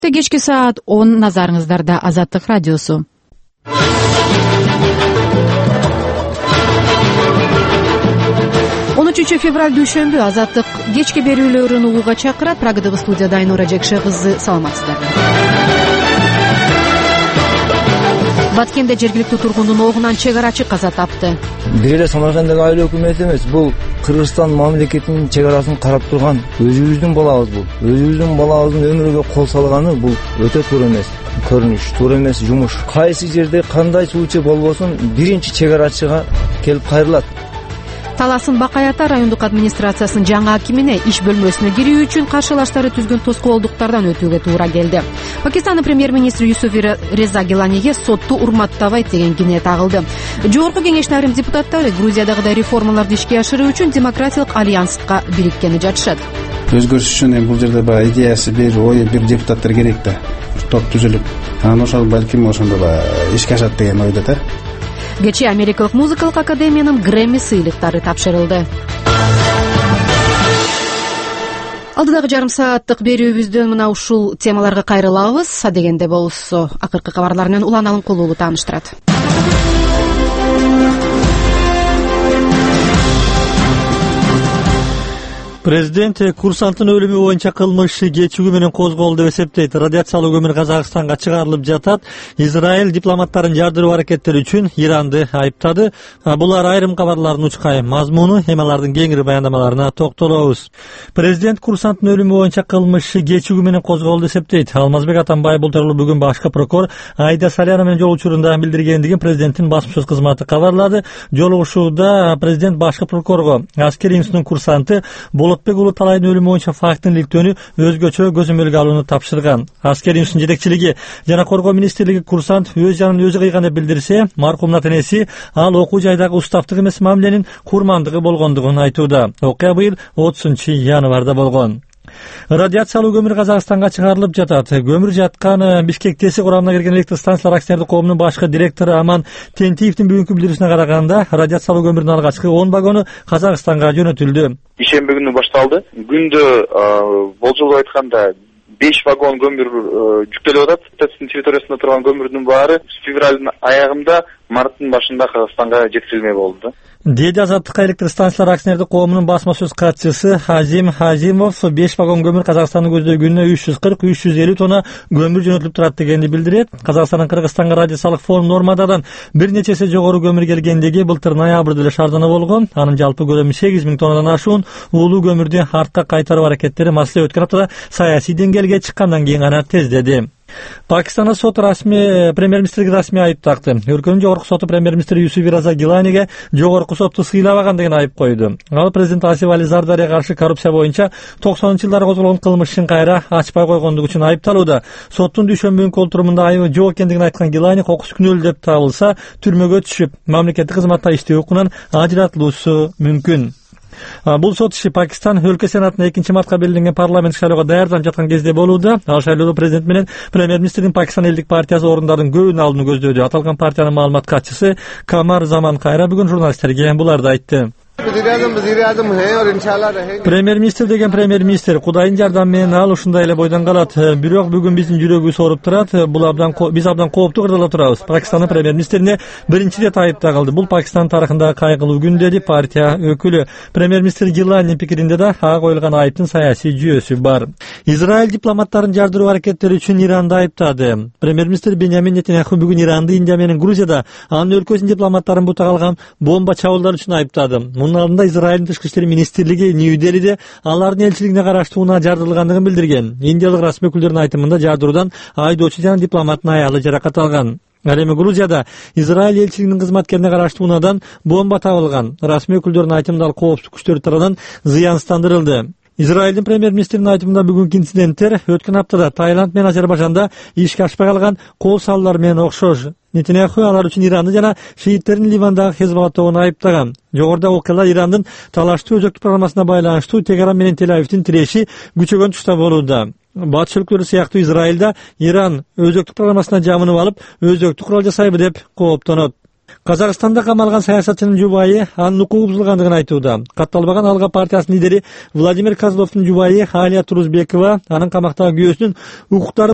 Кечки саат 10 назарыңыздарда Азаттык радиосу. 13 февраль дүйшөмбү Азаттык кечки берүүлөрүн угууга чакырат. Прагадагы студияда Айнура Жекше кызы, саламатсыздарбы? Баткенде жергиликтүү тургундун огунан чек арачы каза тапты. Бир эле Самаркандагы айыл өкмөтү эмес, бул Кыргызстан мамлекетинин чек арасын карап турган өзүбүздүн балабыз бул. Өзүбүздүн балабыздын өмүрүгө кол салганы бул өтө туура эмес. Көрүнүш, туура эмес жумуш. Кайсы жерде кандай суучу болбосун биринчи чек арачыга келип кайрылат. Таласын Бакаята райондук администрациясынын жаңы акимине иш бөлмөсүнө кирүү үчүн каршылаштары түзгөн тоскоолдуктардан өтүүгө туура келди. Пакистандын премьер-министри Юсуф Реза Гиланиге сотту урматтабайт деген кине тагылды. Жогорку кеңештин айрым депутаттары Грузиядагыдай реформаларды ишке ашыруу үчүн демократиялык альянска бириткени жатышат. Өзгөрүш үчүн бул жерде баягы идеясы бир, ою бир депутаттар керек да. Топ түзүлүп, анан ошол балким ошондо ишке ашат деген ойдо да. Кечээ Америкалык музыкалык академиянын Грэмми сыйлыктары тапшырылды. Алдыдагы жарым сааттык берүүбүздөн мына ушул темаларга кайрылабыз. Адегенде болсо акыркы кабарлар менен Улан Алымкулуу тааныштырат. Президент курсанттын өлүмү боюнча кылмыш кечүүгү менен козголду деп эсептейт. Радиациялык көмүр Казакстанга чыгарылып жатат. Израиль дипломаттарын жардыруу аракеттери үчүн Иранды айыптады. Булар айрым кабарлардын учкай мазмуну, эмалардын кеңири баяндамаларына токтолобуз. Президент курсанттын өлүмү боюнча кылмыш кечүүгү менен козголду деп эсептейт. Алмазбек Атамбаев бул тууралуу бүгүн башкы прокурор Айда Саляна менен жолугушууда билдиргендигин президенттин басма сөз кызматы кабарлады. Жолугушууда президент башкы прокурорго аскер институтунун курсанты Болотбек Улуу Талайдын өлүмү боюнча фактын иликтөөнү өзгөчө көзөмөлгө алууну тапшырган. Аскер институтунун жетекчилиги жана коргоо министрлиги курсант өз жанын өзү кыйган деп билдирсе, маркумдун ата-энеси ал окуу жайдагы уставдык эмес мамиленин курмандыгы болгондугун айтууда. Окуя быйыл 30-январда болгон. Радиациялуу көмүр Казакстанга чыгарылып жатат. Көмүр жаткан Бишкек ТЭСи курамына кирген электр станциялар акционердик коомунун башкы директору Аман Тентиевдин бүгүнкү билдирүүсүнө караганда, радиациялуу көмүрдүн алгачкы 10 вагону Казакстанга жөнөтүлдү. Ишемби күнү башталды. Күндө болжолдоп айтканда 5 вагон көмүр жүктөлүп атат. ТЭСтин территориясында турган көмүрдүн баары февралдын аягында, марттын башында Казакстанга жеткирилмек болду. Деди Азаттыкка электр станциялар акционердик коомунун басма сөз катчысы Хазим Хазимов 5 вагон көмүр Казакстандын көздөйгүнүнө 340-350 тонна көмүр жөнөтүлүп турат дегенди билдирет. Казакстандын Кыргызстанга радиациялык форум нормадан бир нече эсе жогору көмүр келгендиги былтыр ноябрда эле шаардана болгон. Анын жалпы көлөмү 8000 тоннадан ашуун. Уулуу көмүрдү артка кайтаруу аракеттери маселе өткөн аптада саясий деңгээлге чыккандан кийин гана тездеди. Пакистанда сот премьер-министрге расмий айып такты. Өлкөнүн жогорку соту премьер-министр Юсуф Реза Гиланиге жогорку сотту сыйлабаган деген айып койду. Ал президент Асиф Али Зардарга каршы коррупция боюнча 90-жылдары козголгон кылмыш ишин кайра ачпай койгондугу үчүн айыпталууда. Соттун дүйшөмбү күнкү отурумунда айыбы жок экендигин айткан Гилани кокус күнөөлүү деп табылса, түрмөгө түшүп, мамлекеттик кызматта иштөө укугунан ажыратылуусу мүмкүн. Бул сот иши Пакистан өлкө сенатына 2-мартка белгиленген парламент шайлоого даярданып жаткан кезде болууда. Ал шайлоодо президент менен премьер-министрдин Пакистан элдик партиясы орундардын көбүн алууну көздөөдү. Аталган партиянын маалымат катчысы Камар Заман Кайра бүгүн журналисттерге буларды айтты. Премьер-министр деген премьер-министр, Кудайдын жардамы менен ал ушундай эле бойдон калат. Бирок бүгүн биздин жүрөгүбүз ооруп турат. Биз абдан кооптуу кырдаалда турабыз. Пакистандын премьер-министрине биринчи рет айып тагылды. Бул Пакистан тарыхындагы кайгылуу күн, деди партия өкүлү. Премьер-министр Гиланинин пикиринде да ага коюлган айыптын саясий жүйөсү бар. Израиль дипломаттарын жардыруу аракеттери үчүн Иранды айыптады. Премьер-министр Беньямин Нетаньяху бүгүн Иранды, Индия менен Грузияда анын өлкөсүнүн дипломаттарын бутак алган бомба чабуулдар үчүн айыптады. Мунун алдында Израилдин тышкы иштер министрлиги Нью-Делиде алардын элчилигине караштуу унаа жардырылгандыгын билдирген. Индиялык расмий өкүлдөрдүн айтымында жардыруудан айдоочу жана дипломаттын аялы жаракат алган. Ал эми Грузияда Израиль элчилигинин кызматкерине караштуу унаадан бомба табылган. Расмий өкүлдөрдүн айтымында ал коопсуздук күчтөрү тарабынан зыянсыздандырылды. Израилдин премьер-министринин айтымында бүгүнкү инциденттер өткөн аптада Таиланд менен Азербайжанда ишке ашпай калган кол салуулар менен окшош. Нетаньяху алар үчүн Иранды жана шииттердин Ливандагы Хезболла тобун айыптаган. Жогоруда окуялар Ирандын талаштуу өзөктүк программасына байланыштуу Тегеран менен Тель-Авивдин тиреши күчөгөн тушта болууда. Батыш өлкөлөрү сыяктуу Израилда Иран өзөктүк программасына жамынып алып, өзөктүк курал жасайбы деп кооптонот. Казакстанда камалган саясатчынын жубайы анын укугу бузулгандыгын айтууда. Катталбаган Алга партиясынын лидери Владимир Козловдун жубайы Алия Турузбекова анын камактагы күйөөсүнүн укуктары